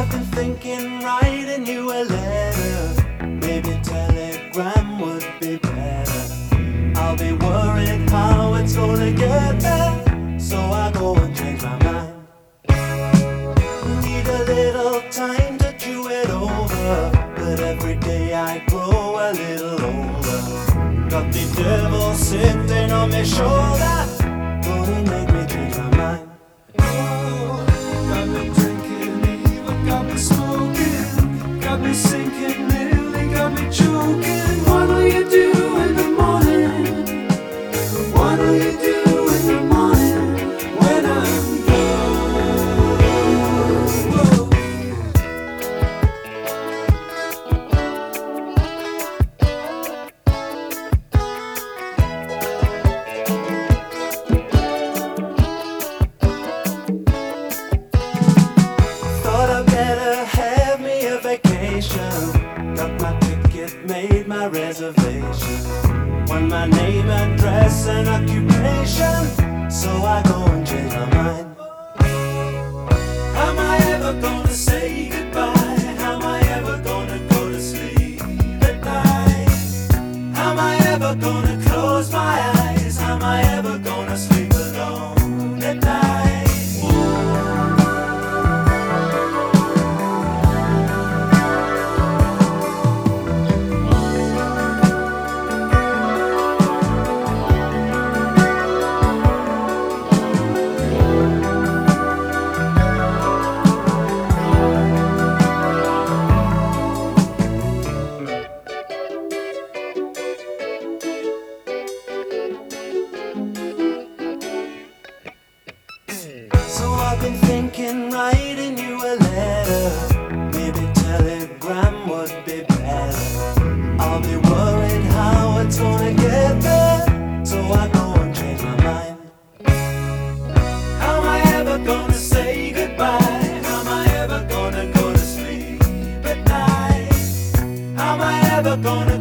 I've been thinking writing you a letter. Maybe telegram would be better. I'll be worried how it's gonna get there, so I go and change my mind. Need a little time to chew it over, but every day I grow a little older. Got the devil sitting on my shoulder, gonna make me change my mind. Got me drinking, even got me smoking, got me sinking, nearly got me choking. What will you do in the morning? What will you do in the morning when I'm gone? Whoa. Thought I better have me a vacation. Got my ticket, made my reservation. Want my name, address, and occupation, so I go and change my mind. Am I ever gonna say goodbye? Am I ever gonna go to sleep at night? Am I ever gonna close my eyes? Am I ever gonna sleep alone at night? So I've been thinking writing you a letter. Maybe telegram would be better. I'll be worried how it's gonna get there, so I go and change my mind. How am I ever gonna say goodbye? How am I ever gonna go to sleep at night? How am I ever gonna